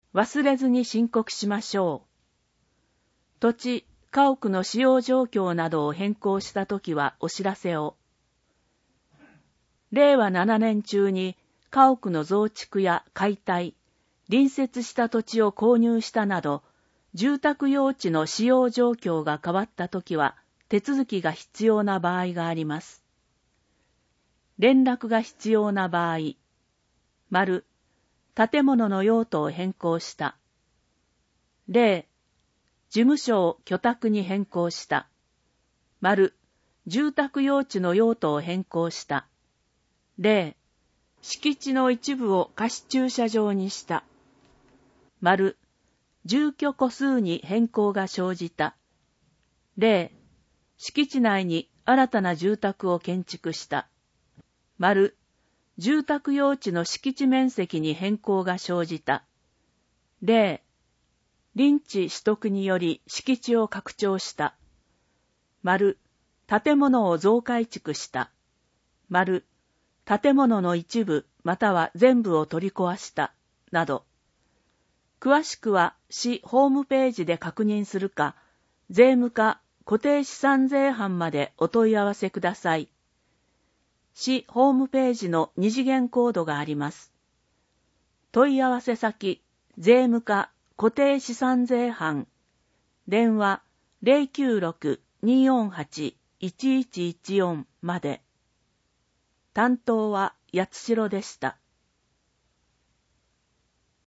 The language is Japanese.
忘れずに申告しましょう。土地、家屋の使用状況などを変更したときはお知らせを。令和7年中に家屋の増築や解体、隣接した土地を購入したなど、住宅用地の使用状況が変わったときは手続きが必要な場合があります。連絡が必要な場合、丸、建物の用途を変更した。例、事務所を居宅に変更した。丸、住宅用地の用途を変更した。例、敷地の一部を貸駐車場にした。丸、住居戸数に変更が生じた。例、敷地内に新たな住宅を建築した。丸、住宅用地の敷地面積に変更が生じた。例、林地取得により敷地を拡張した。丸、建物を増改築した。丸、建物の一部または全部を取り壊した。など。詳しくは市ホームページで確認するか、税務課固定資産税班までお問い合わせください。市ホームページの二次元コードがあります。問い合わせ先、税務課固定資産税班、電話 096-248-1114 まで。担当は八代でした。